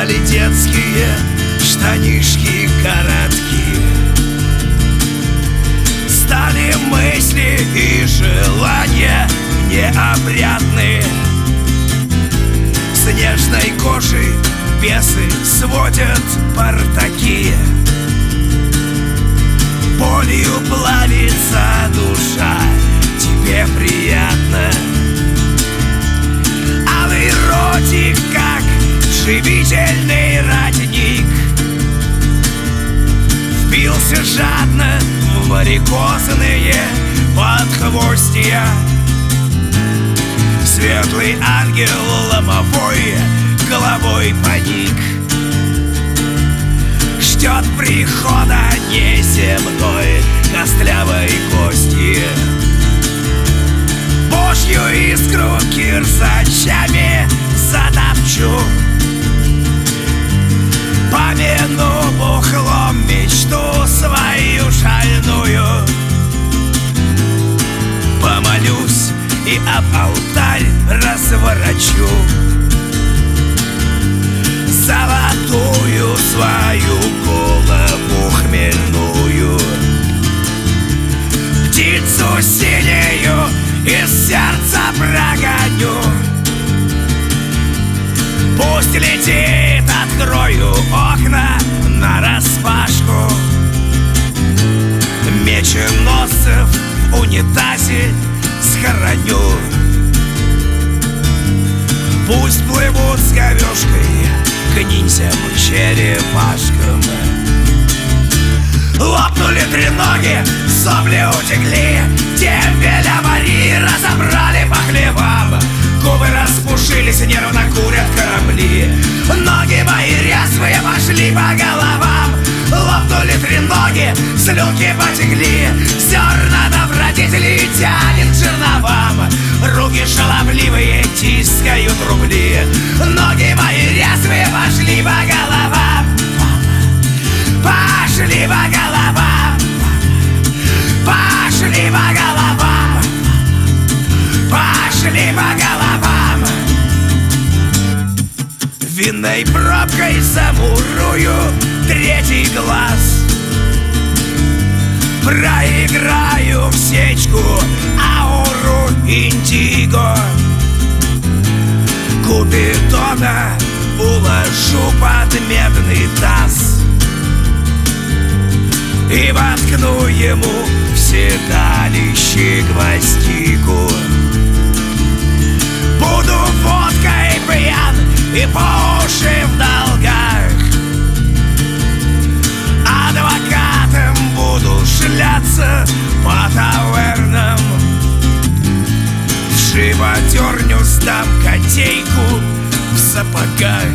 Стали детские штанишки короткие, стали мысли и желания необрядные. С нежной кожей бесы сводят портаки, болью плавится душа, тебе приятно. Алый ротик, как живительный родник, впился жадно в варикозные подхвостья. Светлый ангел ломовой головой поник, ждет прихода неземной костлявой гости. Божью искру кирзачами затопчу, помяну бухлом мечту свою шальную. Помолюсь и об алтарь разворочу золотую свою голову хмельную. Птицу синюю из сердца прогоню, пусть летит, открою окна нараспашку. Меченосцев в унитазе схороню, пусть плывут с говёшкой к ниндзям-черепашкам. Лопнули треноги, сопли утекли, дембеля Марии разобрали по хлебам. Губы распушились, нервно курят корабли, ноги мои резвые пошли по головам. Лопнули треноги, слюнки потекли, зерна добродетелей тянет к жерновам. Руки шаловливые тискают рубли, ноги мои резвые пошли по головам. Пошли по головам, пошли по головам, пошли по головам. Винной пробкой замурую третий глаз, проиграю в сечку ауру индиго. Купидона уложу под медный таз и воткну ему в седалище гвоздику. Буду водкой пьян и по уши в долгах, адвокатом буду шляться по тавернам. В животерню сдам котейку в сапогах.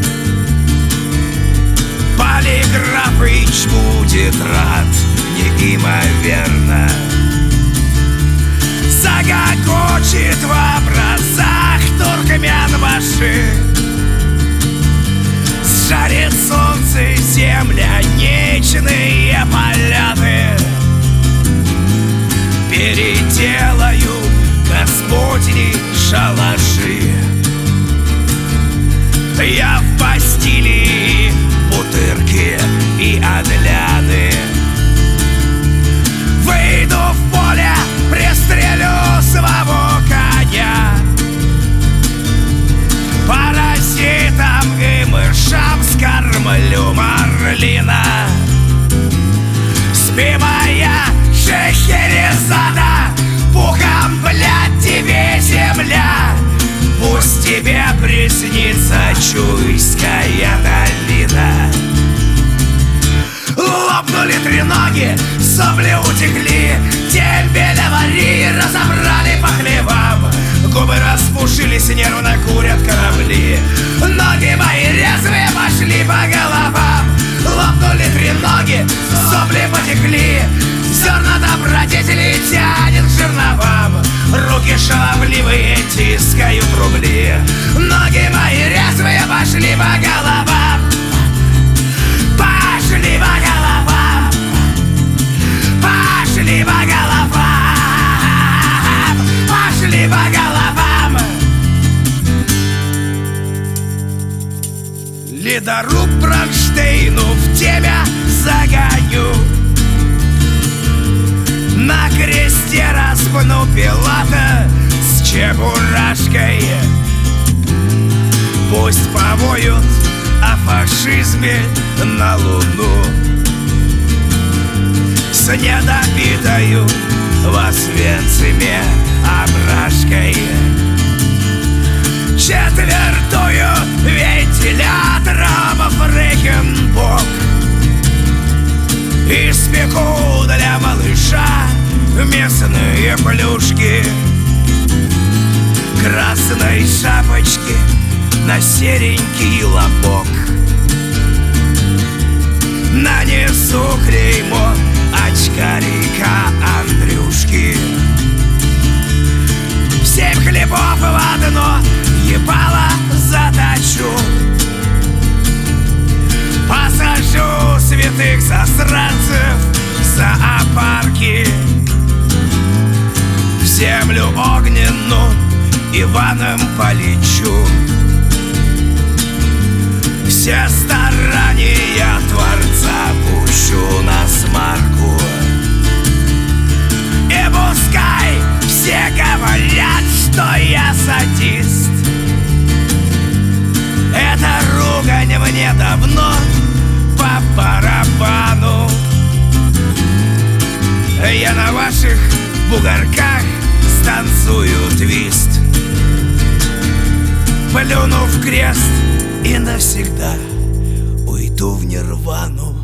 Полиграфыч будет рад неимоверно, загогочет в образах туркменбаши. Сжарит солнце земля нечные полеты, переделаю господни шалаши. Я в постели бутырки и одляны, выйду в поле, пристрелю своего коня. Паразитам и мышам скормлю марлина. Спи, моя Шехерезада, пухом, блядь, тебе земля. Пусть тебе приснится Чуйская долина. Лопнули треноги, сопли утекли, дембеля Марии разобрали по хлебам. Губы распушились, нервно курят корабли, ноги мои резвые пошли по головам. Лопнули треноги, сопли потекли, зерна добродетелей тянет к жерновам. Руки шаловливые тискают рубли, ноги мои резвые пошли по головам. Пошли по головам, пошли по головам, пошли по головам. дару Бронштейну, в тебя загоню. На кресте распну Пилата с чебурашкой. Пусть повоют о фашизме на Луну с недопитою в Освенциме обрашкой. Четвертую вентилятором Фрейхенбок испеку для малыша местные плюшки. Красной шапочки на серенький лобок нанесу клеймо очкарика Андрюшки. 7 хлебов в одно ебало заточу. Посажу святых засранцев в зоопарки. В землю огненную Иваном полечу. Все старания Творца пущу на смарку. И пускай все говорят, что я садист. Эта ругань мне давно по барабану. Я на ваших бугорках станцую твист. Плюну в крест и навсегда уйду в нирвану.